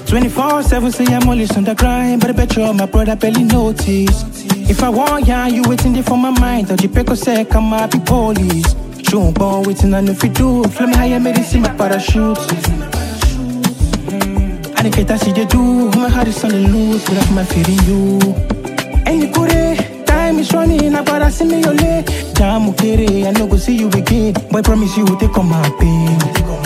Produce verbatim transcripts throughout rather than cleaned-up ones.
twenty-four seven, say I'm always on the grind, but I bet you my brother barely notice. If I want ya, you waiting there for my mind. Or the peko say, come up, be police. Show born waiting on if you do. Flame higher medicine, my parachute. I didn't get that see you do. My heart is on the loose, but I'm feeling you. And you could time is running, I gotta see me your leg. Jam okay, I know go see you again. Boy, promise you will take on my pain.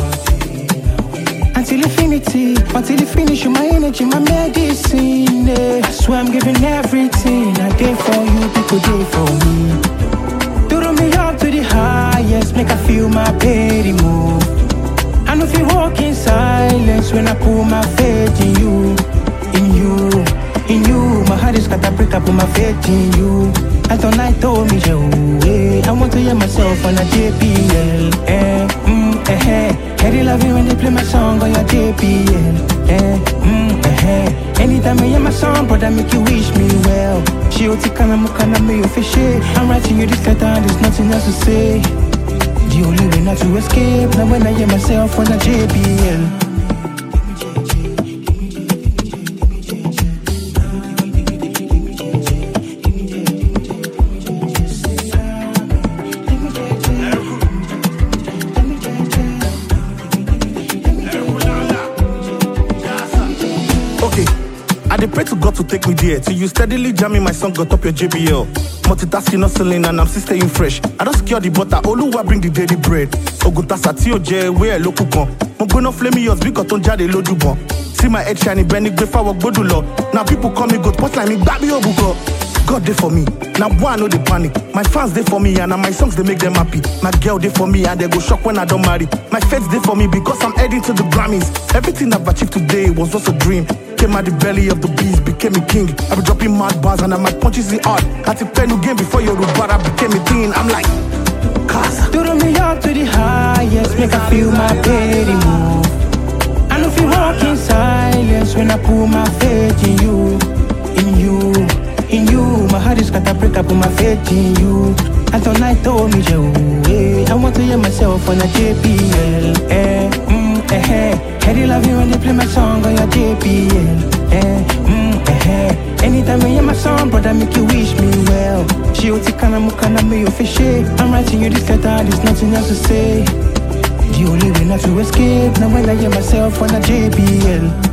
Until infinity, until you finish my energy, my medicine. Yeah. I swear I'm giving everything. I did for you, people did for me. Throw me up to the highest, make I feel my baby move. I know if you walk in silence when I put my faith in you, in you, in you. My heart is got to break up with my faith in you. I thought I told me, yeah, I want to hear myself on a J P L. Eh, mm, eh, eh. I really love you when they play my song on your J P L. Eh, mm, eh, eh. Anytime I hear my song, brother, make you wish me well. She otikana mukana me official. I'm writing you this letter and there's nothing else to say. The only way not to escape, now when I hear myself on a J P L. I pray to God to take me there. Till you steadily jamming my song, got up your J B L. Multitasking, hustling, and I'm still staying fresh. I don't secure the butter, Oluwa bring the daily bread. Ogutasa ti oje, where local con. Mo go no flame yours, because don't jade lodu bon. See my head shining, Benny Grefa walk bodulo. Now people call me good, post like me, baby obuko. God dey for me, now boy I know they panic. My fans dey for me, and now my songs they make them happy. My girl dey for me, and they go shock when I don't marry. My feds dey for me, because I'm heading to the Grammys. Everything I've achieved today was just a dream. Came out the belly of the beast, became a king. I be dropping mad bars and I might punches in hard. Had to play new game before your Rubara became a thing. I'm like, Casa. Throw me up to the highest, make I feel my baby move. I know if you walk in silence when I put my faith in you, in you, in you. My heart is got to break up with my faith in you. I thought I told me, yeah, I want to hear myself on a J P L. Eh, mm, eh, eh. I really love you when they play my song on your J P L. Eh, mm, eh, eh. Anytime I hear my song, brother, make you wish me well. She otikana mukana me official. I'm writing you this letter, there's nothing else to say. The only way not to escape, now when I hear myself on a J P L.